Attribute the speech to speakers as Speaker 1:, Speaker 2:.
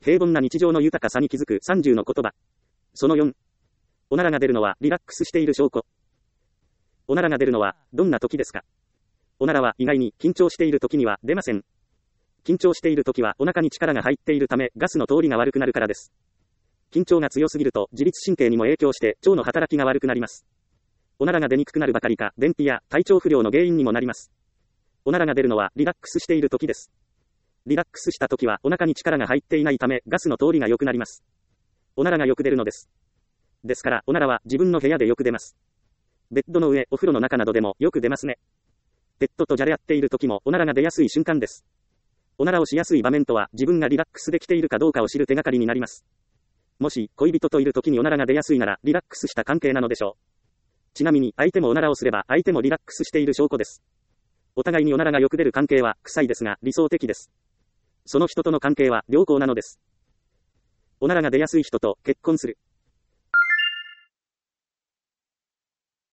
Speaker 1: 平凡な日常の豊かさに気づく30の言葉。その4。おならが出るのはリラックスしている証拠。おならが出るのはどんな時ですか？おならは意外に緊張している時には出ません。緊張している時はお腹に力が入っているためガスの通りが悪くなるからです。緊張が強すぎると自律神経にも影響して腸の働きが悪くなります。おならが出にくくなるばかりか便秘や体調不良の原因にもなります。おならが出るのはリラックスしている時です。リラックスした時はお腹に力が入っていないためガスの通りが良くなります。おならがよく出るのです。ですからおならは自分の部屋でよく出ます。ベッドの上、お風呂の中などでもよく出ますね。ペットとじゃれ合っている時もおならが出やすい瞬間です。おならをしやすい場面とは自分がリラックスできているかどうかを知る手がかりになります。もし恋人といる時におならが出やすいならリラックスした関係なのでしょう。ちなみに相手もおならをすれば相手もリラックスしている証拠です。お互いにおならがよく出る関係は臭いですが理想的です。その人との関係は良好なのです。おならが出やすい人と結婚する。